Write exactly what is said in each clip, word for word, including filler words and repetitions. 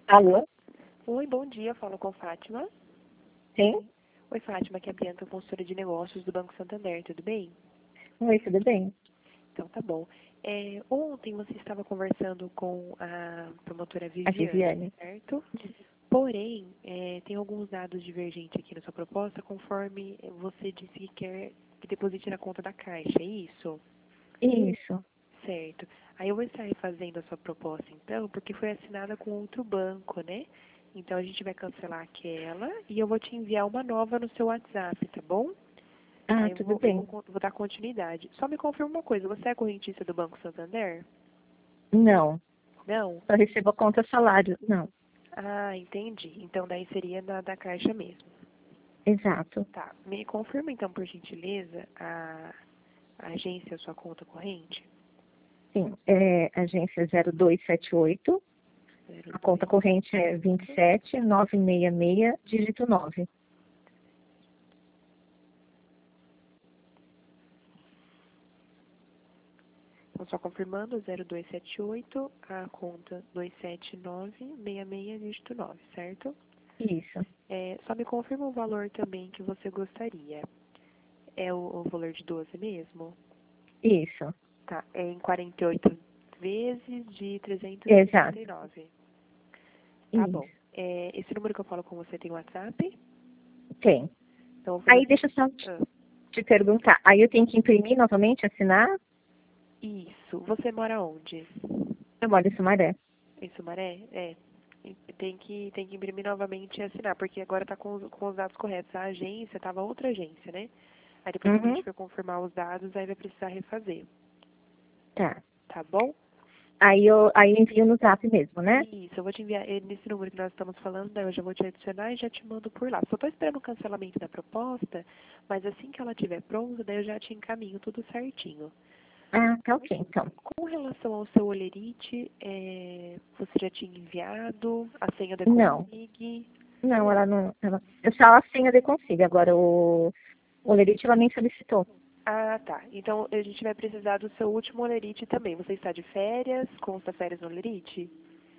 Alô? Oi, bom dia. Falo com Fátima. Sim? Oi, Fátima, aqui é a Bianca, consultora de negócios do Banco Santander. Tudo bem? Oi, tudo bem? Então, tá bom. É, ontem você estava conversando com a promotora A Viviane, Viviane. certo? Porém, é, tem alguns dados divergentes aqui na sua proposta, conforme você disse que quer que deposite na conta da Caixa, é isso? Isso. Certo. Aí eu vou estar refazendo a sua proposta, então, porque foi assinada com outro banco, né? Então, a gente vai cancelar aquela e eu vou te enviar uma nova no seu WhatsApp, tá bom? Ah, Aí eu tudo vou, eu bem. vou, con- vou dar continuidade. Só me confirma uma coisa, você é correntista do Banco Santander? Não. Não? Só recebo a conta salário. Não. Ah, entendi. Então, daí seria da, da Caixa mesmo. Exato. Tá. Me confirma, então, por gentileza, a, a agência, a sua conta corrente? Sim. É agência zero dois sete oito. A conta corrente é vinte e sete novecentos e sessenta e seis, dígito nove. Então, só confirmando, zero dois sete oito, a conta dois sete nove seis seis, dígito nove, certo? Isso. É, só me confirma o valor também que você gostaria. É o, o valor de doze mesmo? Isso. Tá, é em quarenta e oito vezes de trezentos e Exato. sessenta e nove. Tá bom. Isso. É, esse número que eu falo com você tem WhatsApp? Tem. Então, eu vou fazer Aí o deixa eu só seguinte. te Ah, te perguntar. Aí eu tenho que imprimir novamente, assinar? isso. Você mora onde? Eu moro em Sumaré. Em Sumaré? É. Tem que, tem que imprimir novamente e assinar, porque agora tá com, os- com os dados corretos. A agência tava outra agência, né? Aí depois que a Uhum. gente for confirmar os dados, aí vai precisar refazer. Tá. Tá bom? Aí eu, aí eu envio no zap mesmo, né? Isso, eu vou te enviar eh, nesse número que nós estamos falando, daí eu já vou te adicionar e já te mando por lá. Só tô esperando o cancelamento da proposta, mas assim que ela estiver pronta, daí eu já te encaminho tudo certinho. Ah, tá ok, então. Com relação ao seu olerite, eh, você já tinha enviado a senha da Não. Config? Não, ela não. Ela, eu só a senha de consigo. Agora o, o Lerite ela nem solicitou. Ah, tá. Então a gente vai precisar do seu último olerite também. Você está de férias? Consta férias no olerite?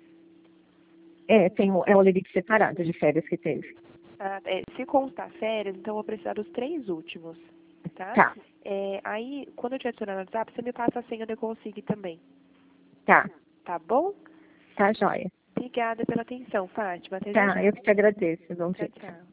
É, tem o, é o Lerite separado de férias que teve. Ah, é, se constar férias, então eu vou precisar dos três últimos, tá? Tá, É, aí, quando eu te adicionar no WhatsApp, você me passa a senha da Config também, tá, tá bom? tá, joia. Obrigada pela atenção, Fátima. Até já Tá, já. eu que te agradeço. Bom Tchau, dia. tchau.